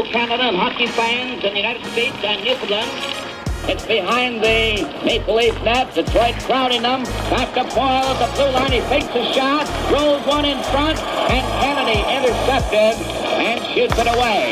Canada and hockey fans in the United States and Newfoundland. It's behind the Maple Leaf net. Detroit crowding them. Back to Boyle at the blue line. He fakes a shot. Rolls one in front. And Kennedy intercepted and shoots it away.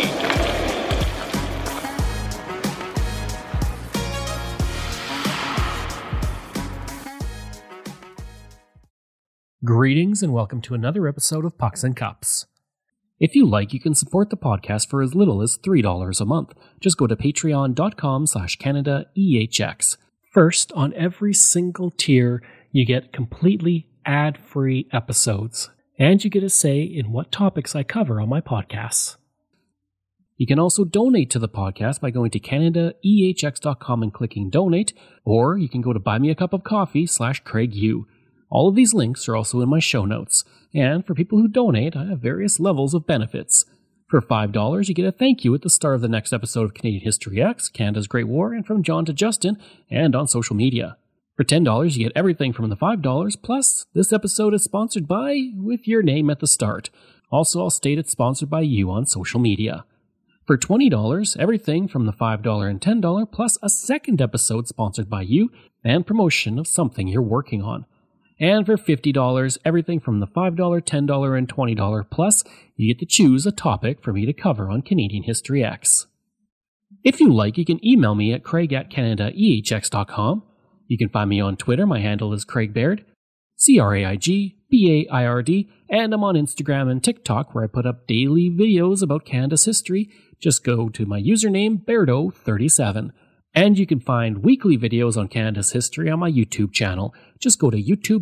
Greetings and welcome to another episode of Pucks and Cups. If you like, you can support the podcast for as little as $3 a month. Just go to patreon.com/CanadaEHX. First, on every single tier, you get completely ad-free episodes, and you get a say in what topics I cover on my podcasts. You can also donate to the podcast by going to CanadaEHX.com and clicking donate, or you can go to buymeacupofcoffee/CraigU. All of these links are also in my show notes, and for people who donate, I have various levels of benefits. For $5, you get a thank you at the start of the next episode of Canadian History X, Canada's Great War, and from John to Justin, and on social media. For $10, you get everything from the $5, plus this episode is sponsored by, with your name at the start. Also, I'll state it's sponsored by you on social media. For $20, everything from the $5 and $10, plus a second episode sponsored by you, and promotion of something you're working on. And for $50, everything from the $5, $10, and $20 plus, you get to choose a topic for me to cover on Canadian History X. If you like, you can email me at craig@CanadaEHX.com. You can find me on Twitter. My handle is Craig Baird, CraigBaird, and I'm on Instagram and TikTok where I put up daily videos about Canada's history. Just go to my username, Bairdo37. And you can find weekly videos on Canada's history on my YouTube channel. Just go to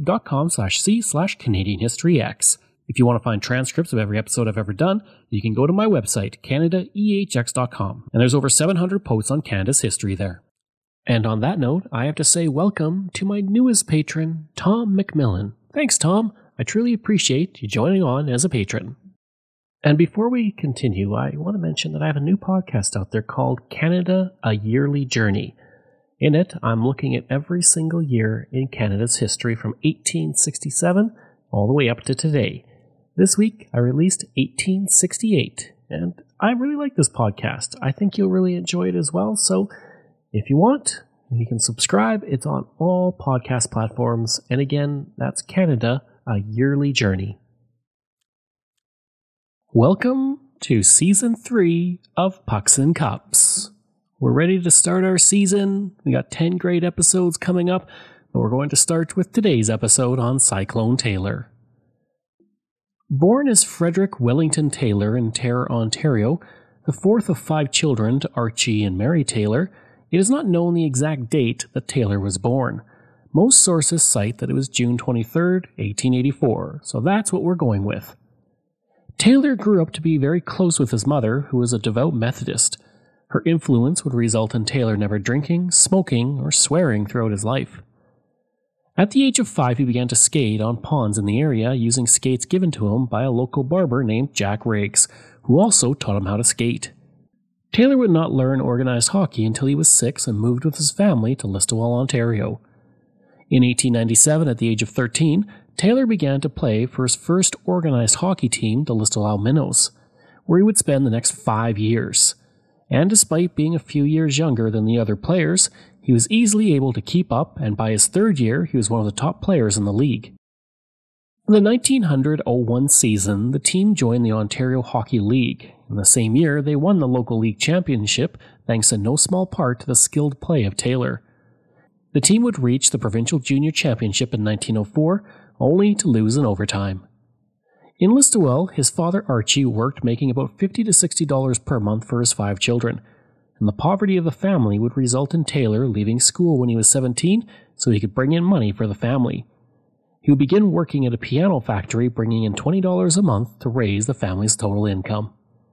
youtube.com/c/CanadianHistoryX. If you want to find transcripts of every episode I've ever done, you can go to my website, CanadaEHX.com. And there's over 700 posts on Canada's history there. And on that note, I have to say welcome to my newest patron, Tom McMillan. Thanks, Tom. I truly appreciate you joining on as a patron. And before we continue, I want to mention that I have a new podcast out there called Canada, A Yearly Journey. In it, I'm looking at every single year in Canada's history from 1867 all the way up to today. This week, I released 1868, and I really like this podcast. I think you'll really enjoy it as well, so if you want, you can subscribe. It's on all podcast platforms, and again, that's Canada, A Yearly Journey. Welcome to Season 3 of Pucks and Cups. We're ready to start our season. We got 10 great episodes coming up, but we're going to start with today's episode on Cyclone Taylor. Born as Frederick Wellington Taylor in Terre, Ontario, the fourth of 5 children to Archie and Mary Taylor, it is not known the exact date that Taylor was born. Most sources cite that it was June 23rd, 1884, so that's what we're going with. Taylor grew up to be very close with his mother, who was a devout Methodist. Her influence would result in Taylor never drinking, smoking, or swearing throughout his life. At the age of 5, he began to skate on ponds in the area using skates given to him by a local barber named Jack Riggs, who also taught him how to skate. Taylor would not learn organized hockey until he was 6 and moved with his family to Listowel, Ontario. In 1897, at the age of 13, Taylor began to play for his first organized hockey team, the Listowel Minnows, where he would spend the next 5 years. And despite being a few years younger than the other players, he was easily able to keep up, and by his 3rd year, he was one of the top players in the league. In the 1900-01 season, the team joined the Ontario Hockey League. In the same year, they won the local league championship, thanks in no small part to the skilled play of Taylor. The team would reach the Provincial Junior Championship in 1904, only to lose in overtime. In Listowel, his father Archie worked making about $50 to $60 per month for his 5 children, and the poverty of the family would result in Taylor leaving school when he was 17 so he could bring in money for the family. He would begin working at a piano factory, bringing in $20 a month to raise the family's total income.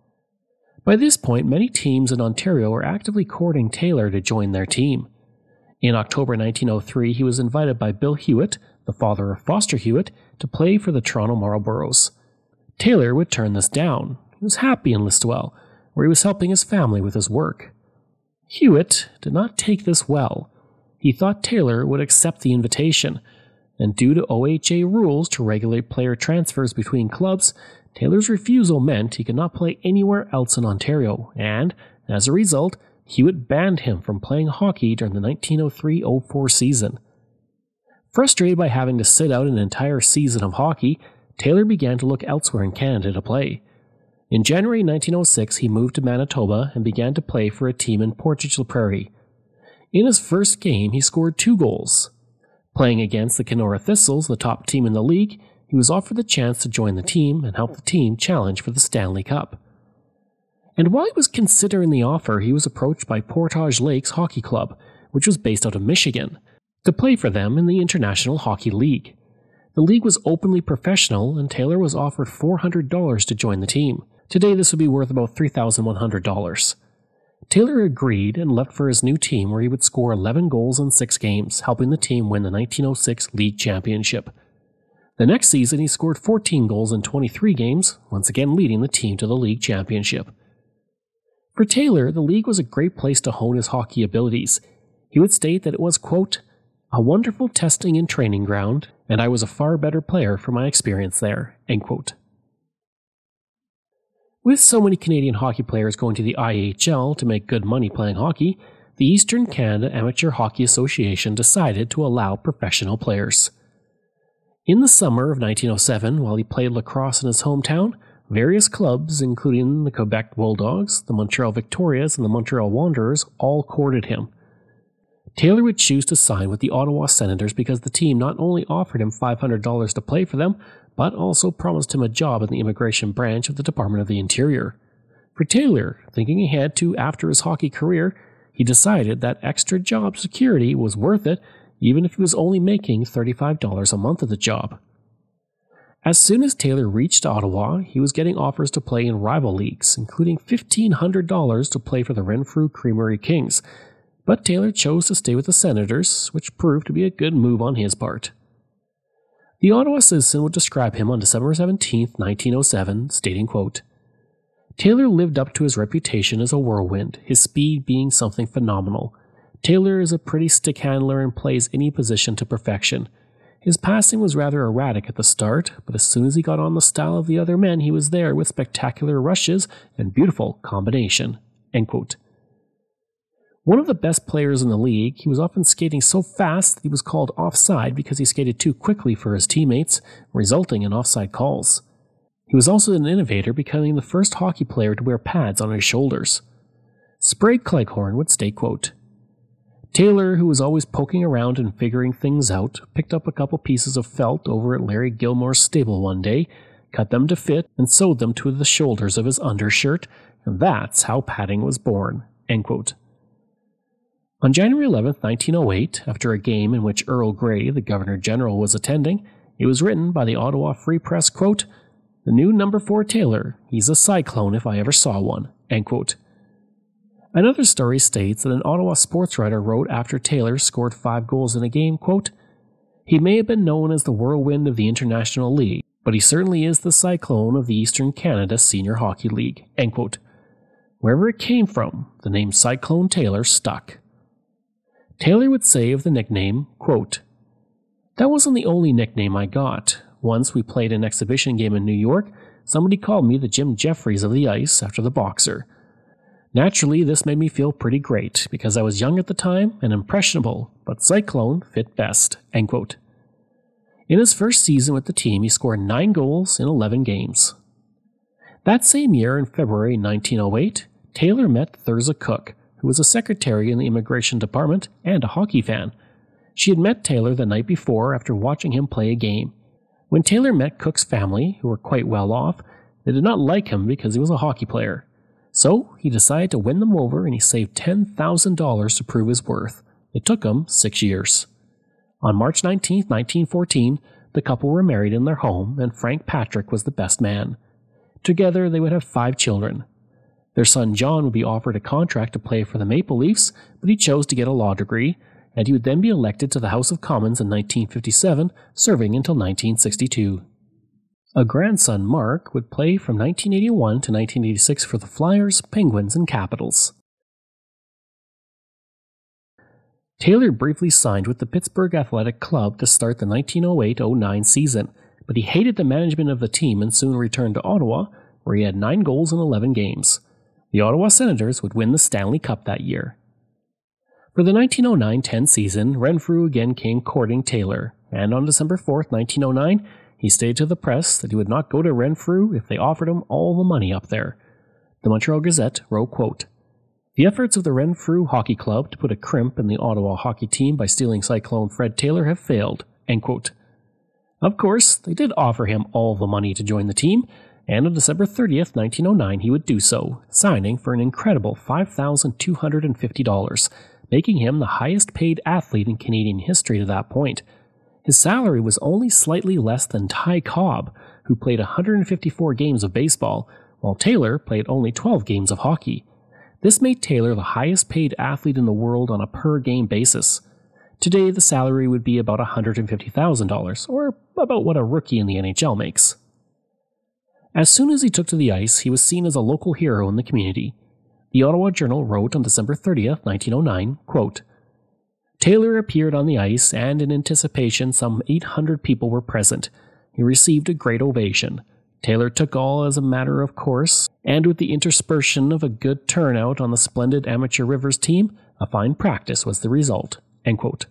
By this point, many teams in Ontario were actively courting Taylor to join their team. In October 1903, he was invited by Bill Hewitt, the father of Foster Hewitt, to play for the Toronto Marlboros. Taylor would turn this down. He was happy in Listowel, where he was helping his family with his work. Hewitt did not take this well. He thought Taylor would accept the invitation, and due to OHA rules to regulate player transfers between clubs, Taylor's refusal meant he could not play anywhere else in Ontario, and, as a result, Hewitt banned him from playing hockey during the 1903-04 season. Frustrated by having to sit out an entire season of hockey, Taylor began to look elsewhere in Canada to play. In January 1906, he moved to Manitoba and began to play for a team in Portage la Prairie. In his first game, he scored 2 goals. Playing against the Kenora Thistles, the top team in the league, he was offered the chance to join the team and help the team challenge for the Stanley Cup. And while he was considering the offer, he was approached by Portage Lakes Hockey Club, which was based out of Michigan, to play for them in the International Hockey League. The league was openly professional, and Taylor was offered $400 to join the team. Today this would be worth about $3,100. Taylor agreed and left for his new team, where he would score 11 goals in 6 games, helping the team win the 1906 League Championship. The next season he scored 14 goals in 23 games, once again leading the team to the League Championship. For Taylor, the league was a great place to hone his hockey abilities. He would state that it was, quote, "a wonderful testing and training ground, and I was a far better player for my experience there," end quote. With so many Canadian hockey players going to the IHL to make good money playing hockey, the Eastern Canada Amateur Hockey Association decided to allow professional players. In the summer of 1907, while he played lacrosse in his hometown, various clubs, including the Quebec Bulldogs, the Montreal Victorias, and the Montreal Wanderers, all courted him. Taylor would choose to sign with the Ottawa Senators because the team not only offered him $500 to play for them, but also promised him a job in the immigration branch of the Department of the Interior. For Taylor, thinking ahead to after his hockey career, he decided that extra job security was worth it, even if he was only making $35 a month at the job. As soon as Taylor reached Ottawa, he was getting offers to play in rival leagues, including $1,500 to play for the Renfrew Creamery Kings, but Taylor chose to stay with the Senators, which proved to be a good move on his part. The Ottawa Citizen would describe him on December 17, 1907, stating, quote, "Taylor lived up to his reputation as a whirlwind, his speed being something phenomenal. Taylor is a pretty stick handler and plays any position to perfection. His passing was rather erratic at the start, but as soon as he got on the style of the other men, he was there with spectacular rushes and beautiful combination." End quote. One of the best players in the league, he was often skating so fast that he was called offside because he skated too quickly for his teammates, resulting in offside calls. He was also an innovator, becoming the first hockey player to wear pads on his shoulders. Sprague Cleghorn would state, quote, "Taylor, who was always poking around and figuring things out, picked up a couple pieces of felt over at Larry Gilmore's stable one day, cut them to fit, and sewed them to the shoulders of his undershirt, and that's how padding was born." End quote. On January 11, 1908, after a game in which Earl Grey, the Governor-General, was attending, it was written by the Ottawa Free Press, quote, "The new number 4 Taylor, he's a cyclone if I ever saw one." End quote. Another story states that an Ottawa sports writer wrote after Taylor scored 5 goals in a game, quote, "He may have been known as the whirlwind of the International League, but he certainly is the cyclone of the Eastern Canada Senior Hockey League." End quote. Wherever it came from, the name Cyclone Taylor stuck. Taylor would say of the nickname, quote, "That wasn't the only nickname I got. Once we played an exhibition game in New York, somebody called me the Jim Jeffries of the ice after the boxer. Naturally, this made me feel pretty great, because I was young at the time and impressionable, but Cyclone fit best." End quote. In his first season with the team, he scored 9 goals in 11 games. That same year, in February 1908, Taylor met Thurza Cook, who was a secretary in the immigration department and a hockey fan. She had met Taylor the night before after watching him play a game. When Taylor met Cook's family, who were quite well off, they did not like him because he was a hockey player. So he decided to win them over, and he saved $10,000 to prove his worth. It took him 6 years. On March 19, 1914, the couple were married in their home, and Frank Patrick was the best man. Together they would have 5 children. Their son John would be offered a contract to play for the Maple Leafs, but he chose to get a law degree, and he would then be elected to the House of Commons in 1957, serving until 1962. A grandson, Mark, would play from 1981 to 1986 for the Flyers, Penguins, and Capitals. Taylor briefly signed with the Pittsburgh Athletic Club to start the 1908-09 season, but he hated the management of the team and soon returned to Ottawa, where he had 9 goals in 11 games. The Ottawa Senators would win the Stanley Cup that year. For the 1909-10 season, Renfrew again came courting Taylor, and on December 4, 1909, he stated to the press that he would not go to Renfrew if they offered him all the money up there. The Montreal Gazette wrote, quote, "The efforts of the Renfrew Hockey Club to put a crimp in the Ottawa hockey team by stealing Cyclone Fred Taylor have failed." End quote. Of course, they did offer him all the money to join the team, and on December 30th, 1909, he would do so, signing for an incredible $5,250, making him the highest paid athlete in Canadian history to that point. His salary was only slightly less than Ty Cobb, who played 154 games of baseball, while Taylor played only 12 games of hockey. This made Taylor the highest paid athlete in the world on a per-game basis. Today, the salary would be about $150,000, or about what a rookie in the NHL makes. As soon as he took to the ice, he was seen as a local hero in the community. The Ottawa Journal wrote on December 30th, 1909, quote, "Taylor appeared on the ice, and in anticipation some 800 people were present. He received a great ovation. Taylor took all as a matter of course, and with the interspersion of a good turnout on the splendid Amateur Rivers team, a fine practice was the result." End quote.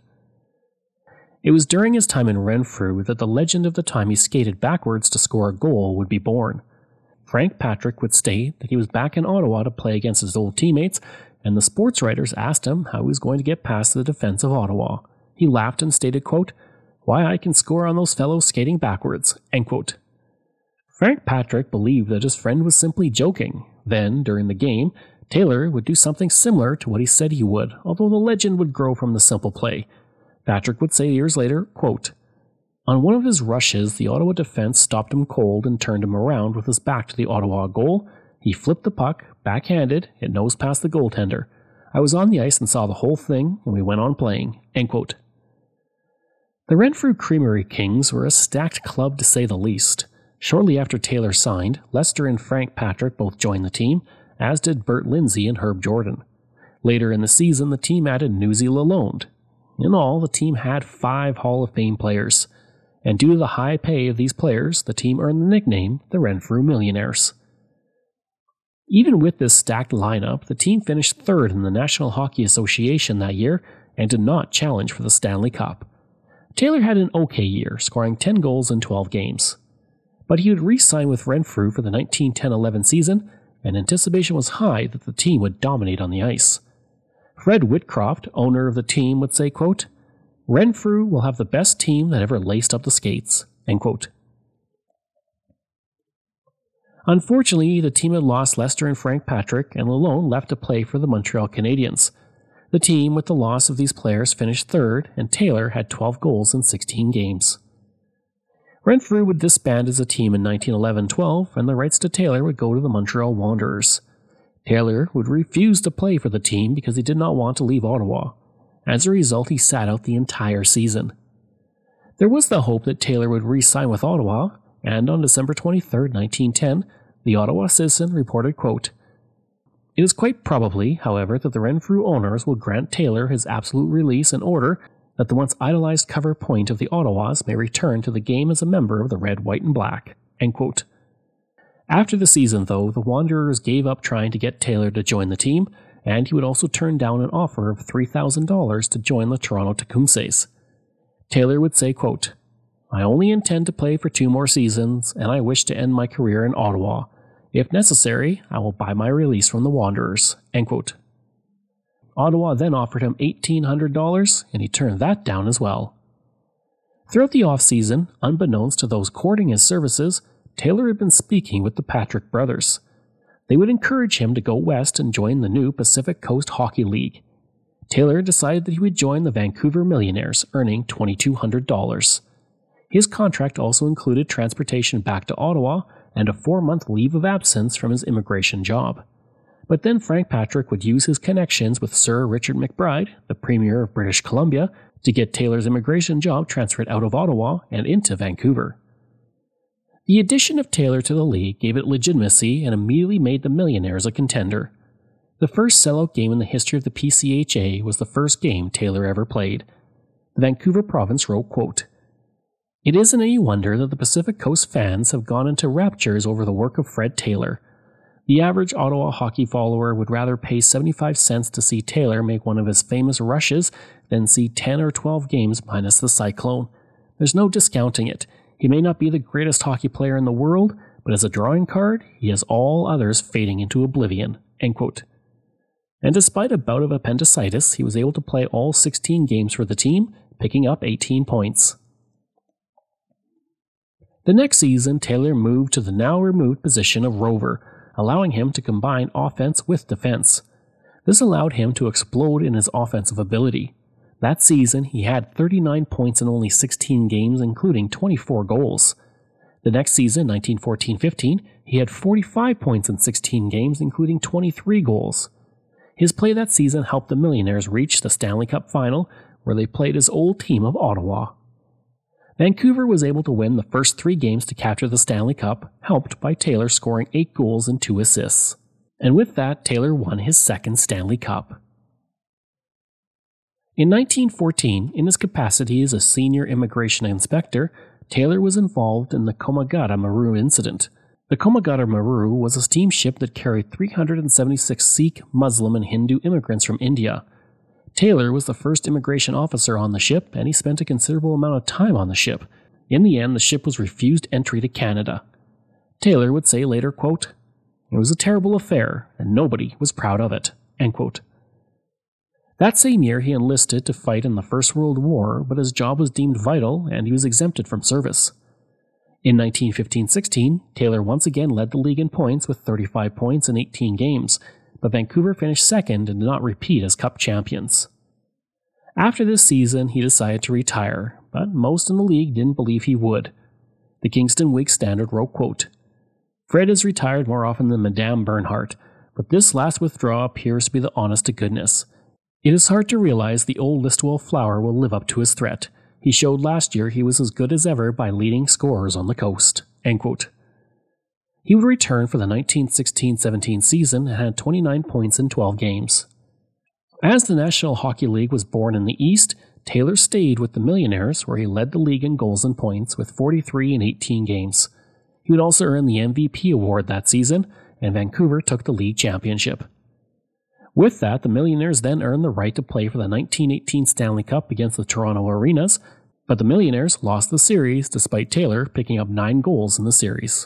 It was during his time in Renfrew that the legend of the time he skated backwards to score a goal would be born. Frank Patrick would state that he was back in Ottawa to play against his old teammates, and the sports writers asked him how he was going to get past the defense of Ottawa. He laughed and stated, quote, "Why, I can score on those fellows skating backwards." End quote. Frank Patrick believed that his friend was simply joking. Then, during the game, Taylor would do something similar to what he said he would, although the legend would grow from the simple play. Patrick would say years later, quote, "On one of his rushes, the Ottawa defense stopped him cold and turned him around with his back to the Ottawa goal. He flipped the puck, backhanded, it nosed past the goaltender. I was on the ice and saw the whole thing, and we went on playing." End quote. The Renfrew Creamery Kings were a stacked club to say the least. Shortly after Taylor signed, Lester and Frank Patrick both joined the team, as did Bert Lindsay and Herb Jordan. Later in the season, the team added Newsy Lalonde. In all, the team had 5 Hall of Fame players. And due to the high pay of these players, the team earned the nickname the Renfrew Millionaires. Even with this stacked lineup, the team finished 3rd in the National Hockey Association that year and did not challenge for the Stanley Cup. Taylor had an okay year, scoring 10 goals in 12 games. But he would re-sign with Renfrew for the 1910-11 season, and anticipation was high that the team would dominate on the ice. Fred Whitcroft, owner of the team, would say, quote, "Renfrew will have the best team that ever laced up the skates." End quote. Unfortunately, the team had lost Lester and Frank Patrick, and Lalonde left to play for the Montreal Canadiens. The team, with the loss of these players, finished 3rd, and Taylor had 12 goals in 16 games. Renfrew would disband as a team in 1911-12, and the rights to Taylor would go to the Montreal Wanderers. Taylor would refuse to play for the team because he did not want to leave Ottawa. As a result, he sat out the entire season. There was the hope that Taylor would re-sign with Ottawa, and on December 23, 1910, the Ottawa Citizen reported, quote, "It is quite probably, however, that the Renfrew owners will grant Taylor his absolute release in order that the once idolized cover point of the Ottawas may return to the game as a member of the Red, White, and Black." End quote. After the season, though, the Wanderers gave up trying to get Taylor to join the team, and he would also turn down an offer of $3,000 to join the Toronto Tecumsehs. Taylor would say, quote, "I only intend to play for 2 more seasons, and I wish to end my career in Ottawa. If necessary, I will buy my release from the Wanderers." End quote. Ottawa then offered him $1,800, and he turned that down as well. Throughout the off-season, unbeknownst to those courting his services, Taylor had been speaking with the Patrick brothers. They would encourage him to go west and join the new Pacific Coast Hockey League. Taylor decided that he would join the Vancouver Millionaires, earning $2,200. His contract also included transportation back to Ottawa and a 4-month leave of absence from his immigration job. But then Frank Patrick would use his connections with Sir Richard McBride, the Premier of British Columbia, to get Taylor's immigration job transferred out of Ottawa and into Vancouver. The addition of Taylor to the league gave it legitimacy and immediately made the Millionaires a contender. The first sellout game in the history of the PCHA was the first game Taylor ever played. The Vancouver province wrote, quote, It isn't any wonder that the Pacific Coast fans have gone into raptures over the work of Fred Taylor. The average Ottawa hockey follower would rather pay 75 cents to see Taylor make one of his famous rushes than see 10 or 12 games minus the Cyclone. There's no discounting it. He may not be the greatest hockey player in the world, but as a drawing card, he has all others fading into oblivion." End quote. And despite a bout of appendicitis, he was able to play all 16 games for the team, picking up 18 points. The next season, Taylor moved to the now removed position of rover, allowing him to combine offense with defense. This allowed him to explode in his offensive ability. That season, he had 39 points in only 16 games, including 24 goals. The next season, 1914-15, he had 45 points in 16 games, including 23 goals. His play that season helped the Millionaires reach the Stanley Cup final, where they played his old team of Ottawa. Vancouver was able to win the first 3 games to capture the Stanley Cup, helped by Taylor scoring 8 goals and 2 assists. And with that, Taylor won his second Stanley Cup. In 1914, in his capacity as a senior immigration inspector, Taylor was involved in the Komagata Maru incident. The Komagata Maru was a steamship that carried 376 Sikh, Muslim, and Hindu immigrants from India. Taylor was the first immigration officer on the ship, and he spent a considerable amount of time on the ship. In the end, the ship was refused entry to Canada. Taylor would say later, quote, "It was a terrible affair, and nobody was proud of it." End quote. That same year, he enlisted to fight in the First World War, but his job was deemed vital, and he was exempted from service. In 1915-16, Taylor once again led the league in points with 35 points in 18 games, but Vancouver finished second and did not repeat as Cup champions. After this season, he decided to retire, but most in the league didn't believe he would. The Kingston Whig Standard wrote, quote, "Fred has retired more often than Madame Bernhardt, but this last withdrawal appears to be the honest to goodness. It is hard to realize the old Listowel flower will live up to his threat. He showed last year he was as good as ever by leading scorers on the coast." End quote. He would return for the 1916-17 season and had 29 points in 12 games. As the National Hockey League was born in the East, Taylor stayed with the Millionaires, where he led the league in goals and points with 43 in 18 games. He would also earn the MVP award that season, and Vancouver took the league championship. With that, the Millionaires then earned the right to play for the 1918 Stanley Cup against the Toronto Arenas, but the Millionaires lost the series despite Taylor picking up 9 goals in the series.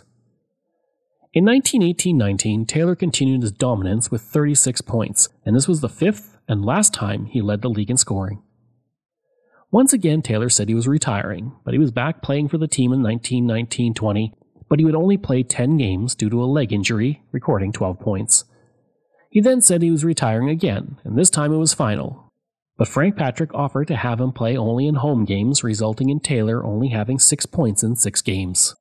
In 1918-19, Taylor continued his dominance with 36 points, and this was the 5th and last time he led the league in scoring. Once again, Taylor said he was retiring, but he was back playing for the team in 1919-20, but he would only play 10 games due to a leg injury, recording 12 points. He then said he was retiring again, and this time it was final. But Frank Patrick offered to have him play only in home games, resulting in Taylor only having 6 points in 6 games.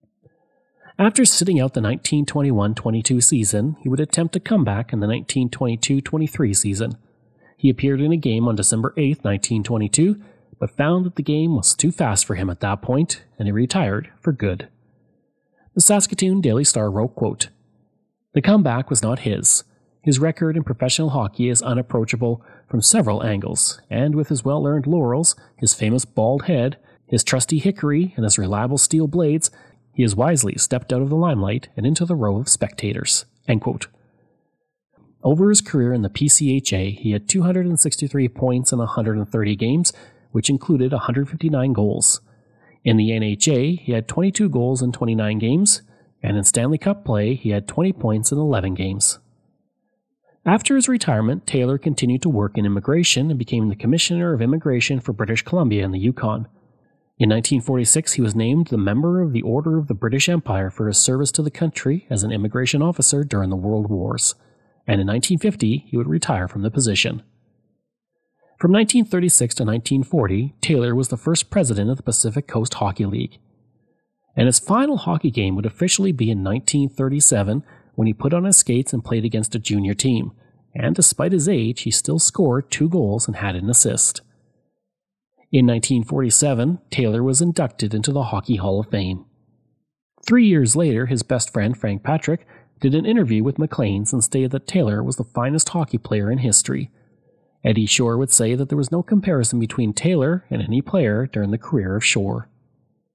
After sitting out the 1921-22 season, he would attempt a comeback in the 1922-23 season. He appeared in a game on December 8, 1922, but found that the game was too fast for him at that point, and he retired for good. The Saskatoon Daily Star wrote, quote, "The comeback was not his. His record in professional hockey is unapproachable from several angles, and with his well-earned laurels, his famous bald head, his trusty hickory, and his reliable steel blades, he has wisely stepped out of the limelight and into the row of spectators." End quote. Over his career in the PCHA, he had 263 points in 130 games, which included 159 goals. In the NHA, he had 22 goals in 29 games, and in Stanley Cup play, he had 20 points in 11 games. After his retirement, Taylor continued to work in immigration and became the Commissioner of Immigration for British Columbia and the Yukon. In 1946, he was named the Member of the Order of the British Empire for his service to the country as an immigration officer during the World Wars, and in 1950, he would retire from the position. From 1936 to 1940, Taylor was the first president of the Pacific Coast Hockey League. And his final hockey game would officially be in 1937, when he put on his skates and played against a junior team, and despite his age, he still scored 2 goals and had an assist. In 1947, Taylor was inducted into the Hockey Hall of Fame. 3 years later, his best friend Frank Patrick did an interview with Maclean's and stated that Taylor was the finest hockey player in history. Eddie Shore would say that there was no comparison between Taylor and any player during the career of Shore.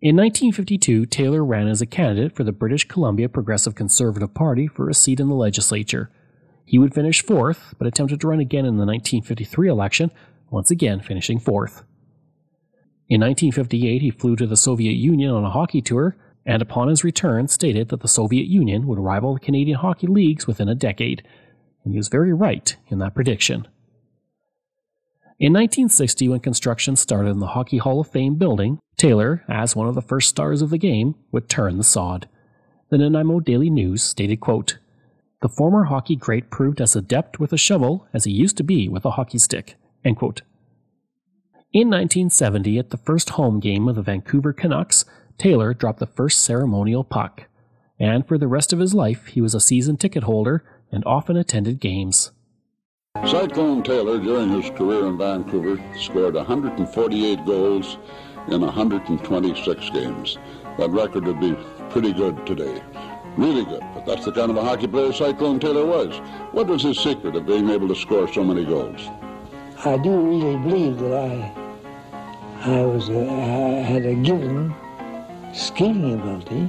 In 1952, Taylor ran as a candidate for the British Columbia Progressive Conservative Party for a seat in the legislature. He would finish fourth, but attempted to run again in the 1953 election, once again finishing fourth. In 1958, he flew to the Soviet Union on a hockey tour, and upon his return stated that the Soviet Union would rival the Canadian hockey leagues within a decade, and he was very right in that prediction. In 1960, when construction started in the Hockey Hall of Fame building, Taylor, as one of the first stars of the game, would turn the sod. The Nanaimo Daily News stated, quote, "The former hockey great proved as adept with a shovel as he used to be with a hockey stick." End quote. In 1970, at the first home game of the Vancouver Canucks, Taylor dropped the first ceremonial puck, and for the rest of his life he was a season ticket holder and often attended games. Cyclone Taylor, during his career in Vancouver, scored 148 goals in 126 games. That record would be pretty good today. Really good, but that's the kind of a hockey player Cyclone Taylor was. What was his secret of being able to score so many goals? I do really believe that I had a given skating ability.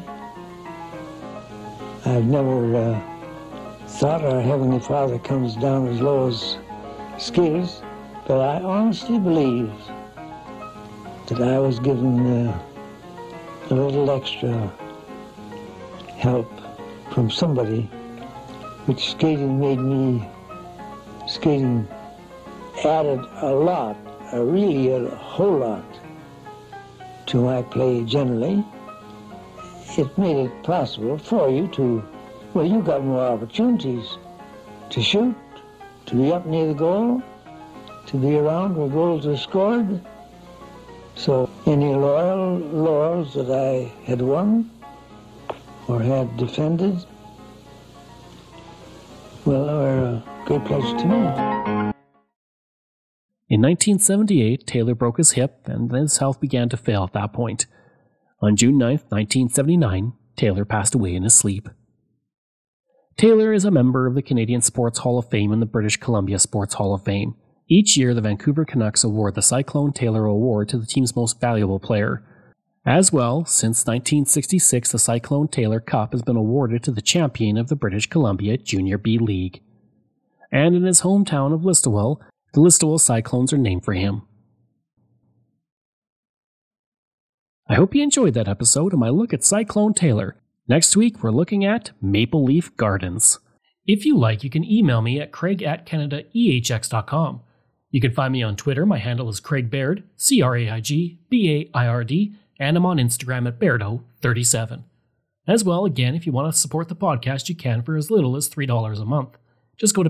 I've never thought our Heavenly Father comes down as low as skaters, but I honestly believe that I was given a little extra help from somebody, which skating added a lot, really a whole lot to my play generally. It made it possible for you to, well, you got more opportunities to shoot, to be up near the goal, to be around where goals were scored. So any laurels that I had won or had defended, well, were a great pleasure to me. In 1978, Taylor broke his hip, and his health began to fail at that point. On June 9, 1979, Taylor passed away in his sleep. Taylor is a member of the Canadian Sports Hall of Fame and the British Columbia Sports Hall of Fame. Each year, the Vancouver Canucks award the Cyclone Taylor Award to the team's most valuable player. As well, since 1966, the Cyclone Taylor Cup has been awarded to the champion of the British Columbia Junior B League. And in his hometown of Listowel, the Listowel Cyclones are named for him. I hope you enjoyed that episode of my look at Cyclone Taylor. Next week, we're looking at Maple Leaf Gardens. If you like, you can email me at craig@canadaehx.com. You can find me on Twitter. My handle is Craig Baird, CraigBaird, and I'm on Instagram at Bairdo37. As well, again, if you want to support the podcast, you can for as little as $3 a month. Just go to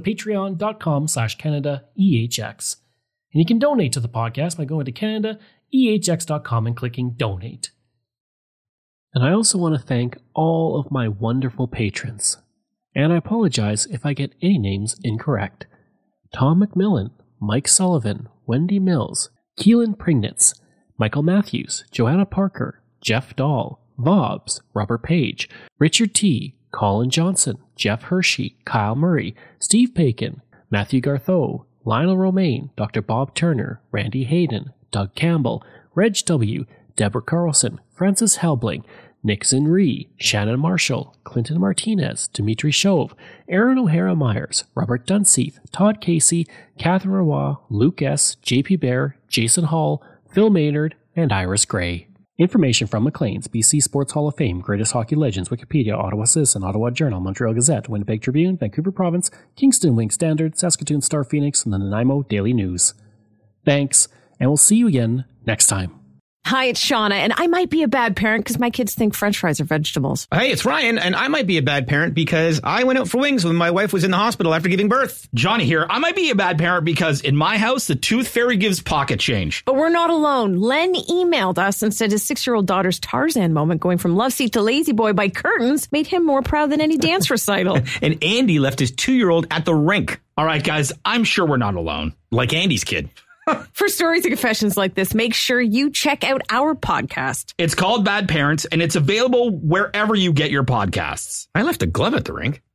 patreon.com/CanadaEHX. And you can donate to the podcast by going to CanadaEHX.com and clicking Donate. And I also want to thank all of my wonderful patrons. And I apologize if I get any names incorrect. Tom McMillan, Mike Sullivan, Wendy Mills, Keelan Prignitz, Michael Matthews, Joanna Parker, Jeff Dahl, Vobs, Robert Page, Richard T., Colin Johnson, Jeff Hershey, Kyle Murray, Steve Paikin, Matthew Gartho, Lionel Romaine, Dr. Bob Turner, Randy Hayden, Doug Campbell, Reg W., Deborah Carlson, Francis Helbling, Nick Zinri, Shannon Marshall, Clinton Martinez, Dimitri Chauve, Aaron O'Hara Myers, Robert Dunseith, Todd Casey, Catherine Roy, Luke S., JP Bear, Jason Hall, Phil Maynard, and Iris Gray. Information from Maclean's, BC Sports Hall of Fame, Greatest Hockey Legends, Wikipedia, Ottawa Citizen, Ottawa Journal, Montreal Gazette, Winnipeg Tribune, Vancouver Province, Kingston Wing Standard, Saskatoon Star Phoenix, and the Nanaimo Daily News. Thanks, and we'll see you again next time. Hi, it's Shauna, and I might be a bad parent because my kids think French fries are vegetables. Hey, it's Ryan, and I might be a bad parent because I went out for wings when my wife was in the hospital after giving birth. Johnny here. I might be a bad parent because in my house, the tooth fairy gives pocket change. But we're not alone. Len emailed us and said his 6-year-old daughter's Tarzan moment going from love seat to lazy boy by curtains made him more proud than any dance recital. And Andy left his 2-year-old at the rink. All right, guys, I'm sure we're not alone. Like Andy's kid. For stories and confessions like this, make sure you check out our podcast. It's called Bad Parents, and it's available wherever you get your podcasts. I left a glove at the rink.